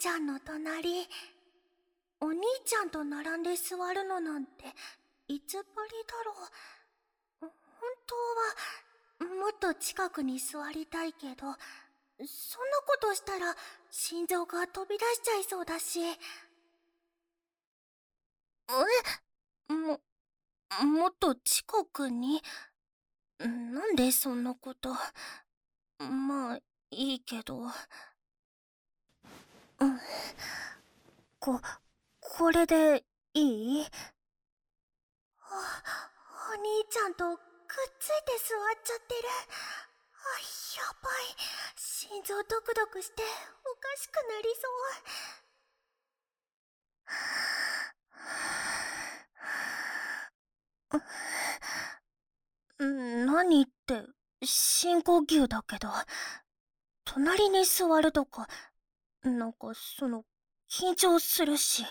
ちゃんの隣。お兄ちゃんと並んで座るのなんていつぶりだろう。本当はもっと近くに座りたいけど、そんなことしたら心臓が飛び出しちゃいそうだし。もっと近くに？なんでそんなこと。まあいいけど。これでいい？お兄ちゃんとくっついて座っちゃってる。やばい。心臓ドクドクしておかしくなりそう。何って、深呼吸だけど、隣に座るとか、緊張するし。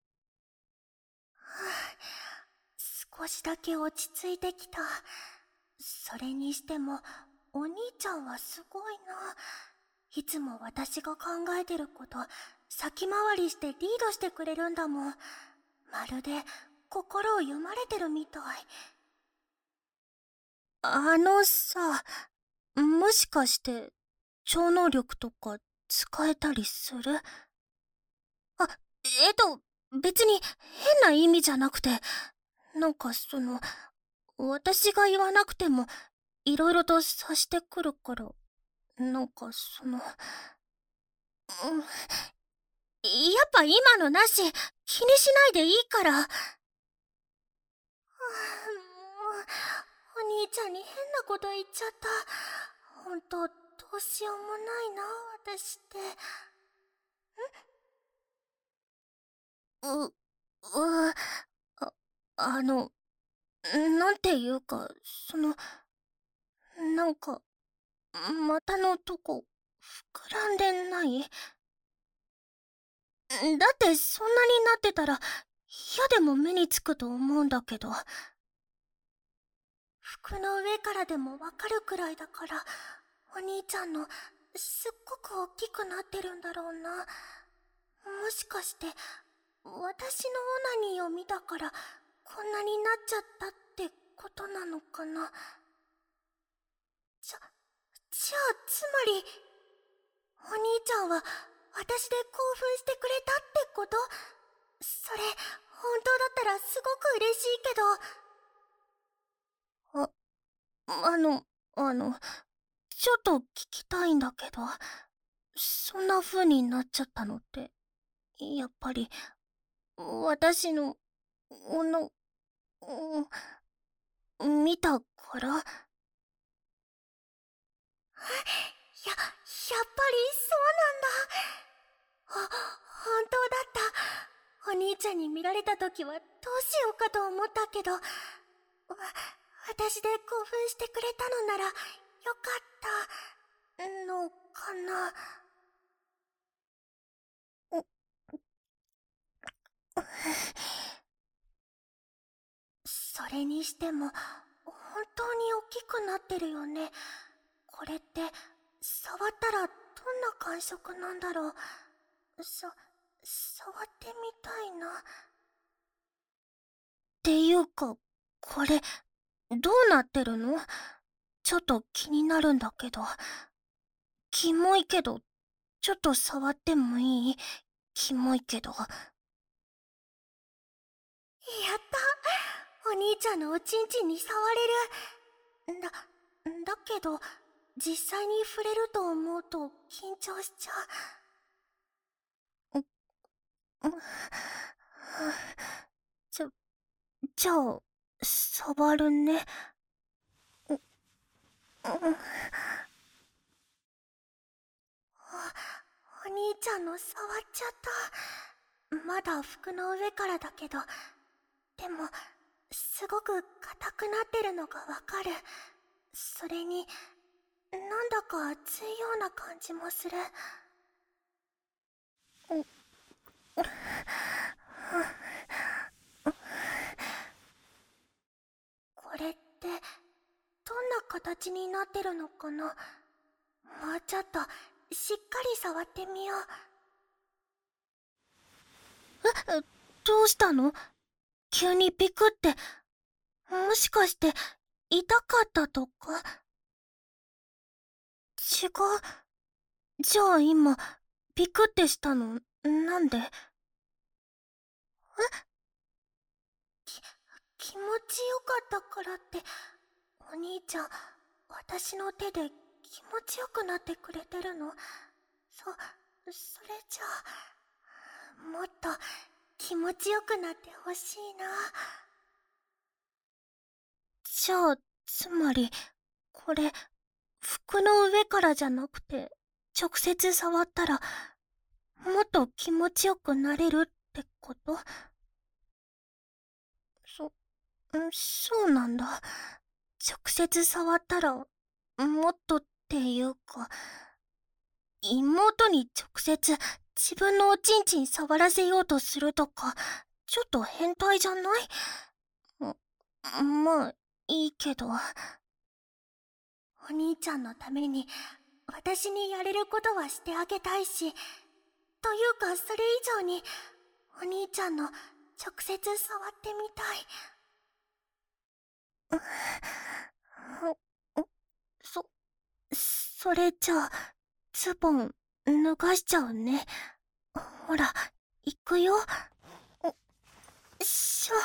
少しだけ落ち着いてきた。それにしても、お兄ちゃんはすごいな。いつも私が考えてること、先回りしてリードしてくれるんだもん。まるで心を読まれてるみたい。さ、もしかして超能力とか使えたりする？あ、別に変な意味じゃなくて、私が言わなくてもいろいろと察してくるから、やっぱ今のなし、気にしないでいいから。もう、お兄ちゃんに変なこと言っちゃった。ほんと、どうしようもないな、私って。う、う、あ、あの、なんていうか、なんか、股のとこ、膨らんでない？だってそんなになってたら、嫌でも目につくと思うんだけど。服の上からでもわかるくらいだから、お兄ちゃんのすっごく大きくなってるんだろうな。もしかして私のオナニーを見たからこんなになっちゃったってことなのかな。じゃあつまりお兄ちゃんは私で興奮してくれたってこと？それ本当だったらすごく嬉しいけど。あ、あの、あの、ちょっと聞きたいんだけど、そんな風になっちゃったのって、やっぱり、私の、見たから？やっぱりそうなんだ。本当だった。お兄ちゃんに見られた時はどうしようかと思ったけど、私で興奮してくれたのならよかったのかな。それにしても本当に大きくなってるよね。これって触ったらどんな感触なんだろう。触ってみたいな。っていうか、これどうなってるの？ちょっと気になるんだけど。キモいけど、ちょっと触ってもいい？キモいけど。やった。お兄ちゃんのおちんちんに触れる。だけど、実際に触れると思うと緊張しちゃう。じゃ、じゃあ、触るね。お兄ちゃんの触っちゃった。まだ服の上からだけど、でもすごく硬くなってるのがわかる。それになんだか熱いような感じもする。これってどんな形になってるのかな。もうちょっとしっかり触ってみよう。 どうしたの？急にビクって。もしかして痛かったとか？違う。じゃあ今ビクってしたのなんで？気持ちよかったからって、お兄ちゃん、私の手で気持ちよくなってくれてるの？それじゃあ、もっと気持ちよくなってほしいな。じゃあ、つまり、これ、服の上からじゃなくて、直接触ったら、もっと気持ちよくなれるってこと？そうなんだ。直接触ったら、もっとっていうか、妹に直接自分のおちんちん触らせようとするとか、ちょっと変態じゃない？まあ、いいけど。お兄ちゃんのために、私にやれることはしてあげたいし、というかそれ以上に、お兄ちゃんの直接触ってみたい。そ、それじゃあ、ズボン脱がしちゃうね。ほら、行くよ。よっしょ。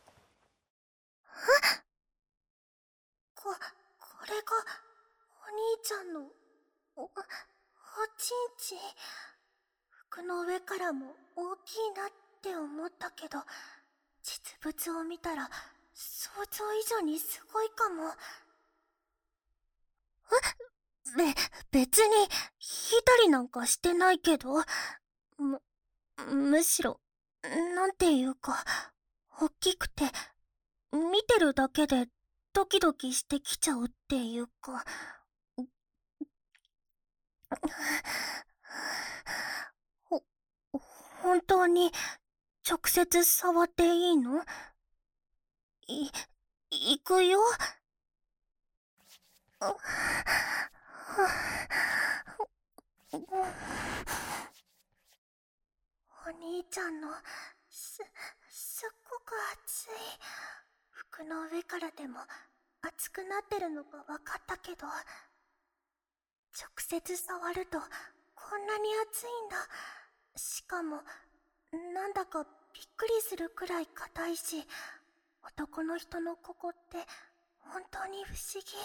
これが、お兄ちゃんの、おちんちん。服の上からも大きいなって思ったけど、実物を見たら、想像以上にすごいかも。別に、引いたりなんかしてないけど、むしろ、なんていうか、大きくて、見てるだけでドキドキしてきちゃうっていうか。ほ、本当に直接触っていいの？行くよ。お兄ちゃんの、すっごく熱い。服の上からでも熱くなってるのが分かったけど、直接触るとこんなに熱いんだ。しかも、なんだかびっくりするくらい硬いし、男の人のここって本当に不思議。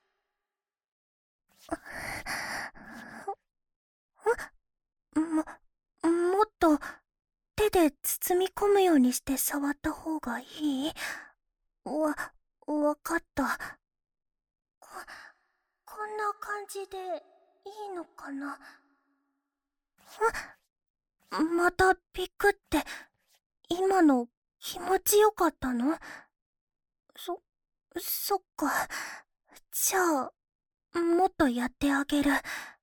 もっと手で包み込むようにして触った方がいい？わかった。こんな感じでいいのかな？またピクって、今の気持ちよかったの？そっか。じゃあ、もっとやってあげる。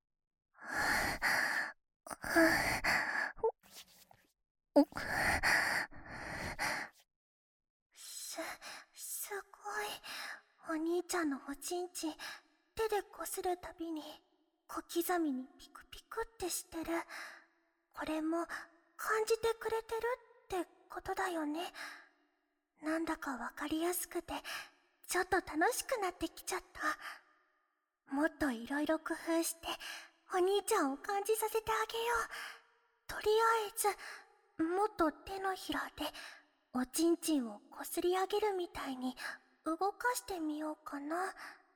す、すごい。お兄ちゃんのおちんちん、手でこするたびに、小刻みにピクピクってしてる。これも感じてくれてるってことだよね。なんだかわかりやすくて、ちょっと楽しくなってきちゃった。もっといろいろ工夫して、お兄ちゃんを感じさせてあげよう。とりあえず、もっと手のひらで、おちんちんをこすり上げるみたいに動かしてみようかな。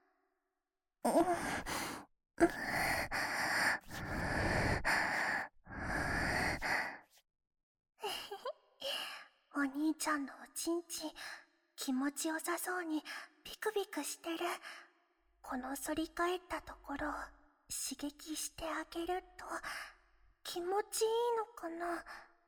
お兄ちゃんのおちんちん、気持ちよさそうにビクビクしてる。この反り返ったところを刺激してあげると気持ちいいのかな？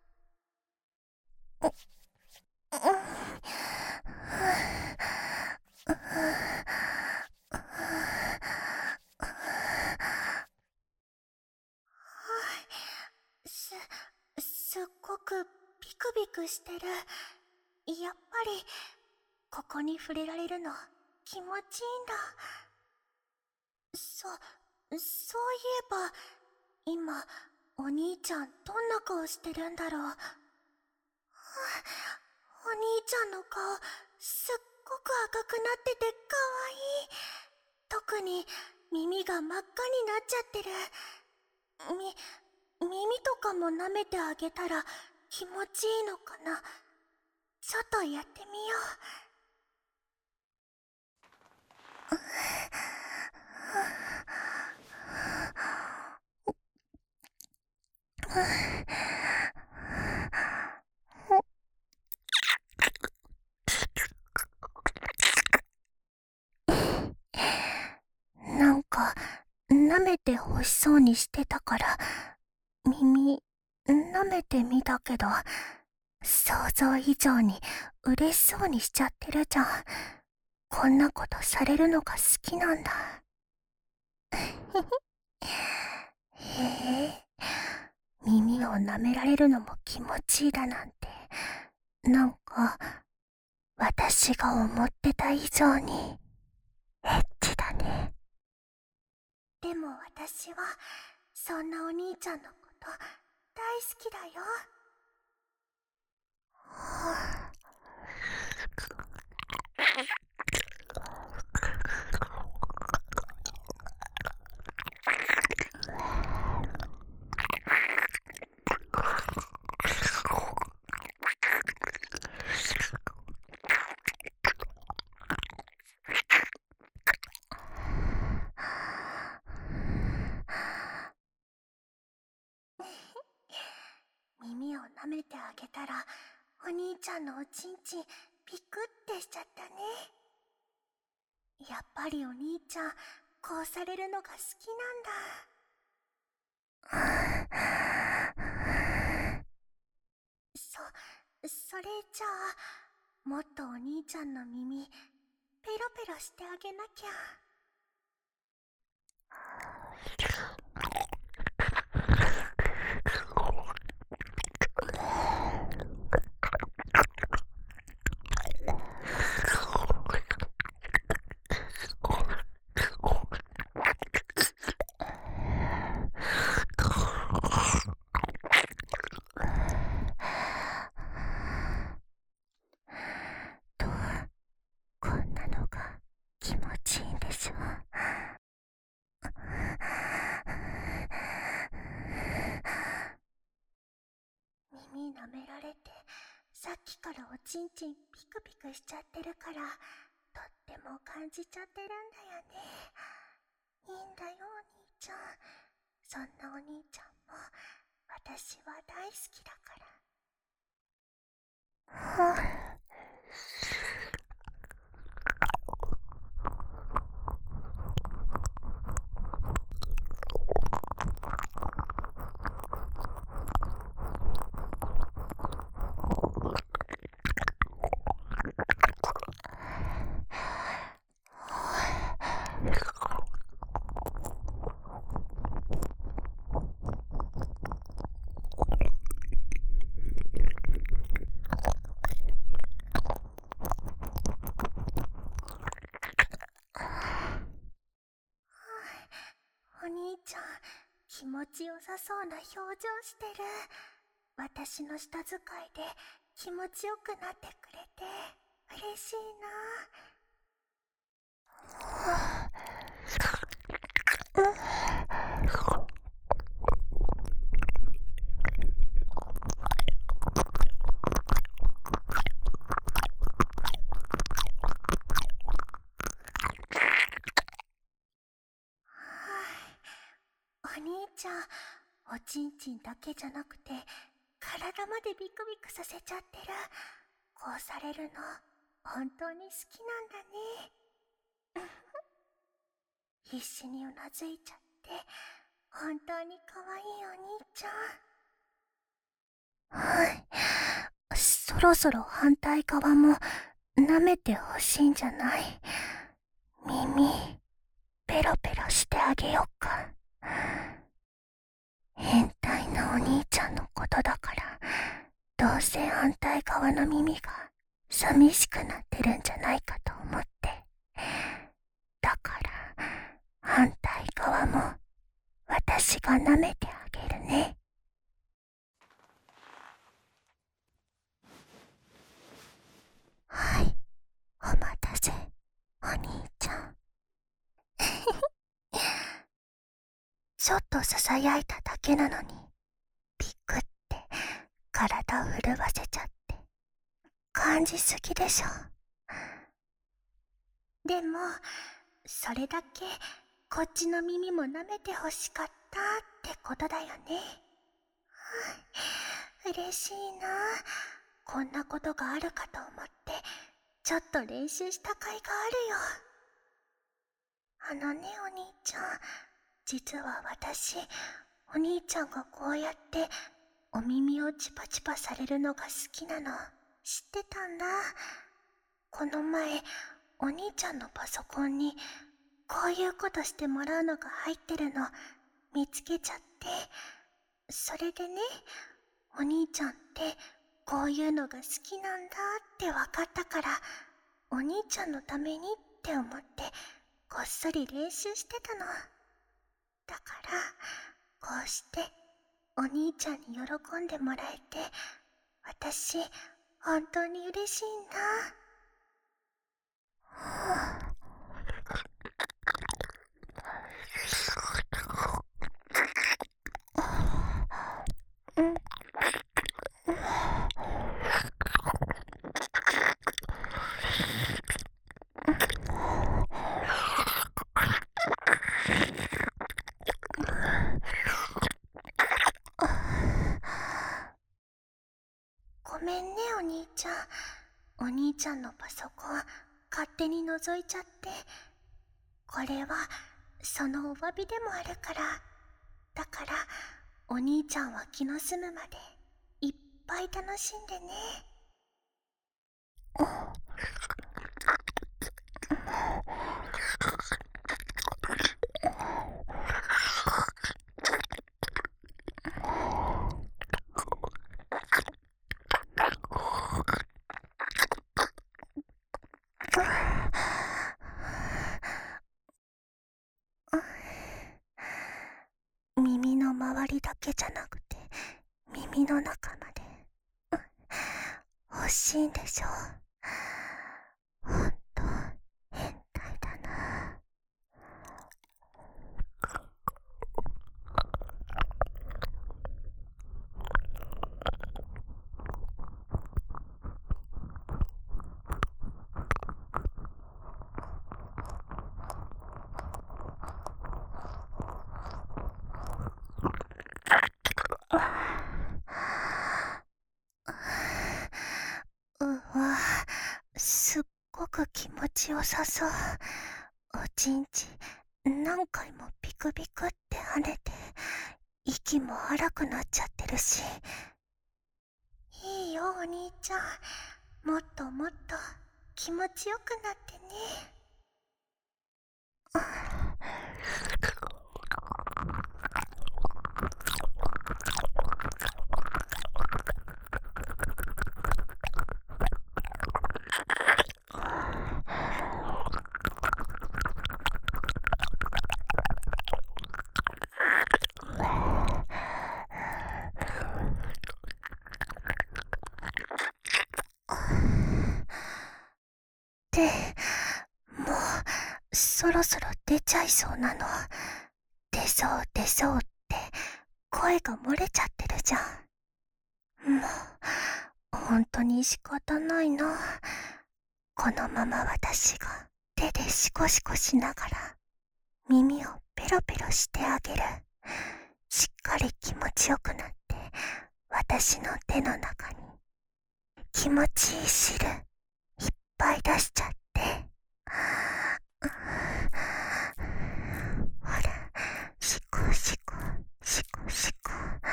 す、すっごくビクビクしてる。やっぱり、ここに触れられるの気持ちいいんだ。そういえば、今、お兄ちゃんどんな顔してるんだろう。 兄ちゃんの顔、すっごく赤くなっててかわいい。特に耳が真っ赤になっちゃってる。耳とかも舐めてあげたら気持ちいいのかな。ちょっとやってみよう。なんか舐めて欲しそうにしてたから耳舐めてみたけど、想像以上に嬉しそうにしちゃってるじゃん。こんなことされるのが好きなんだ。へえ、耳を舐められるのも気持ちいいだなんて、なんか私が思ってた以上にエッチだね。でも私はそんなお兄ちゃんのこと大好きだよ。耳を舐めてあげたらお兄ちゃんのおちんちんピクってしちゃったね。やっぱりお兄ちゃんこうされるのが好きなんだ。それじゃあもっとお兄ちゃんの耳ペロペロしてあげなきゃ。と、こんなのが気持ちいいんでしょ。耳舐められてさっきからおちんちんピクピクしちゃってるからとっても感じちゃってるんだよね。いいんだよお兄ちゃん。そんなお兄ちゃんも私は大好きだから。お兄ちゃん、気持ちよさそうな表情してる。私の舌使いで気持ちよくなってくれて嬉しいな。お兄ちゃん、おちんちんだけじゃなくて体までビクビクさせちゃってる。こうされるの本当に好きなんだね。必死にうなずいちゃって本当に可愛いお兄ちゃん。はい、そろそろ反対側も舐めてほしいんじゃない？耳ペロペロしてあげよっか。変態なお兄ちゃんのことだから、どうせ反対側の耳が寂しくなってるんじゃないかと思って。だから反対側も私が舐めてあげるね。 ちょっと囁いただけなのに、ビクって体を震わせちゃって、感じすぎでしょ。でも、それだけこっちの耳も舐めてほしかったってことだよね。嬉しいな。こんなことがあるかと思ってちょっと練習した甲斐があるよ。お兄ちゃん、実は私、お兄ちゃんがこうやってお耳をチパチパされるのが好きなの知ってたんだ。この前お兄ちゃんのパソコンにこういうことしてもらうのが入ってるの見つけちゃって、それでね、お兄ちゃんってこういうのが好きなんだって分かったから、お兄ちゃんのためにって思ってこっそり練習してたの。だからこうしてお兄ちゃんに喜んでもらえて、私本当に嬉しいんだ。ごめんねお兄ちゃん。お兄ちゃんのパソコン勝手に覗いちゃって。これはそのお詫びでもあるから。だからお兄ちゃんは気の済むまでいっぱい楽しんでね。耳の周りだけじゃなくて耳の中まで欲しいんでしょ。ほんと変態だな。うわ、すっごく気持ちよさそう。おちんち何回もビクビクって跳ねて、息も荒くなっちゃってるし。いいよお兄ちゃん、もっともっと気持ちよくなってね。でもうそろそろ出ちゃいそうなの。出そう出そうって声が漏れちゃってるじゃん。もう本当に仕方ないな。このまま私が手でシコシコしながら耳をペロペロしてあげる。しっかり気持ちよくなって私の手の中に気持ちいい汁いっぱい出しちゃって。ほら、シコシコシコシコ。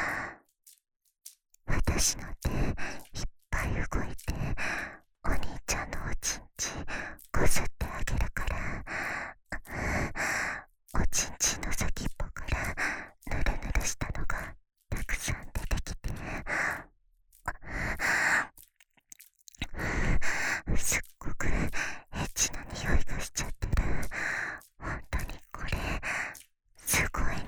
私の手いっぱい動いてお兄ちゃんのおちんちこすってあげるから。おちんちの先っぽからぬるぬるしたのがたくさん出てきて、すっごくエッチな匂いがしちゃってる。本当にこれすごい匂い。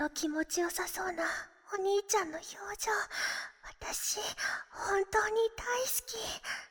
気持ちよさそうなお兄ちゃんの表情、私本当に大好き。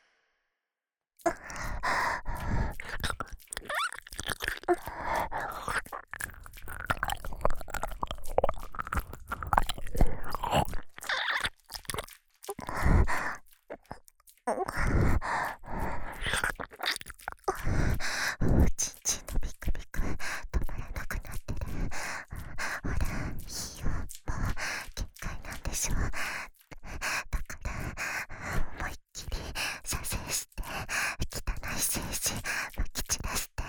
ちんちんのビクビク止まらなくなってる。ほら、いいよ、もう限界なんでしょ。だから思いっきり射精して、汚い精子まき散らして。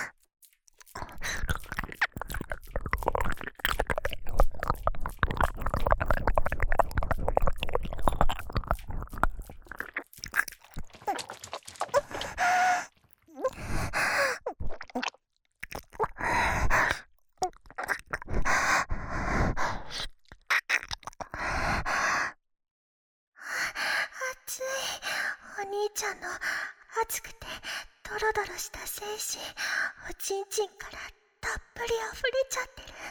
熱い。お兄ちゃんの熱くてドロドロした精子、おちんちんからたっぷり溢れちゃってる。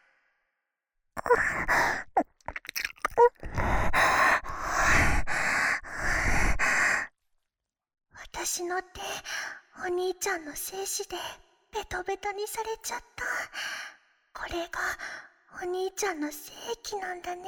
私の手、お兄ちゃんの精子でベトベトにされちゃった。これがお兄ちゃんの精液なんだね。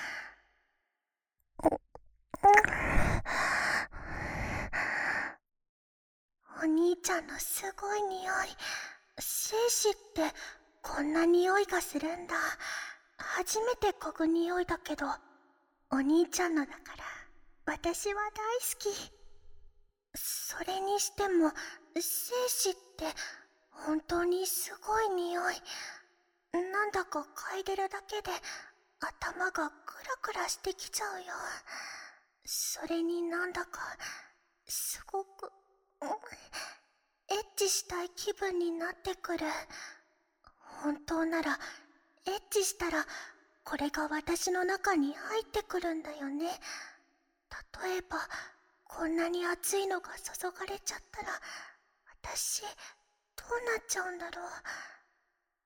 お兄ちゃんのすごい匂い。精子ってこんな匂いがするんだ。初めて嗅ぐ匂いだけど、お兄ちゃんのだから私は大好き。それにしても精子って本当にすごい匂い。なんだか嗅いでるだけで頭がクラクラしてきちゃうよ。それになんだかすごくエッチしたい気分になってくる。本当ならエッチしたらこれが私の中に入ってくるんだよね。例えばこんなに熱いのが注がれちゃったら私どうなっちゃうんだろう。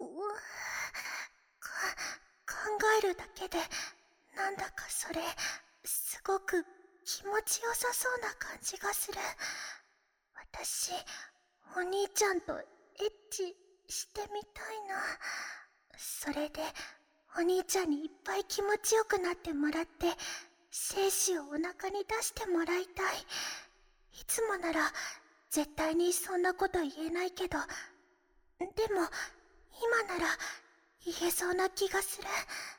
考えるだけでなんだかそれすごく気持ちよさそうな感じがする。私お兄ちゃんとエッチしてみたいな。それでお兄ちゃんにいっぱい気持ちよくなってもらって精子をお腹に出してもらいたい。いつもなら絶対にそんなこと言えないけど、でも今なら言えそうな気がする。